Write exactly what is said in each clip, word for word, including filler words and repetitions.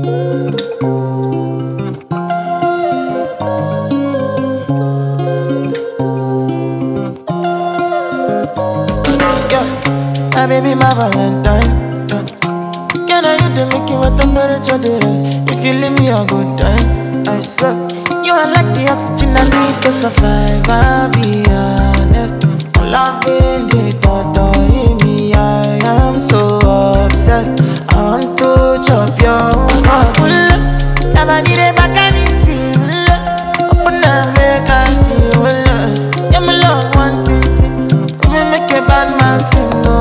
Yeah, my baby, my Valentine. Yeah. Can I hit the make you what temperature they rise? If you leave me a good time, I swear. You are like the oxygen I need to survive. I'll be honest. Loving the thought of me, I am so obsessed. I want to chop your heart. Never need a back and it's real. Open up, make us feel. Yeah, my love, one thing. We make a bad man sing. Oh.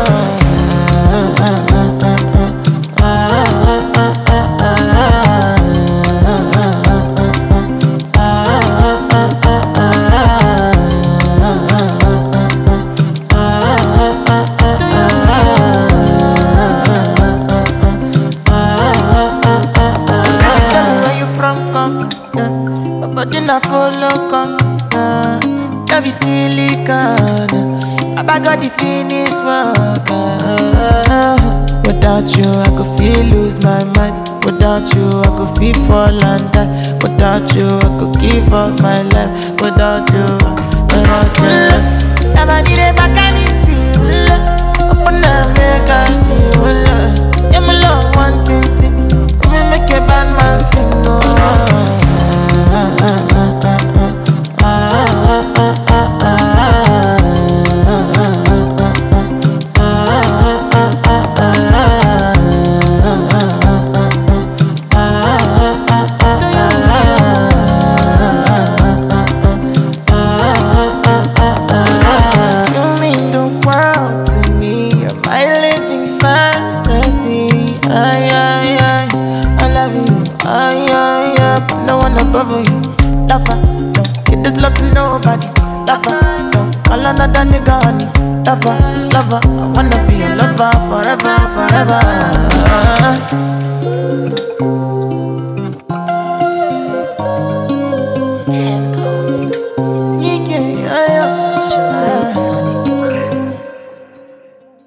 But then I follow come, uh, that be silicone. I got the finish work. Uh, without you, I could feel lose my mind. Without you, I could feel fall and die. Without you, I could give up my life. Without you, without you, never need a back and it's real. Open up, make us feel. Yeah, my love, one thing, thing. We make a bad man sing. Oh. No one above you, lover, no. Get this love to nobody, lover, no. Call another nigga honey, lover, lover. I wanna be a lover forever, forever.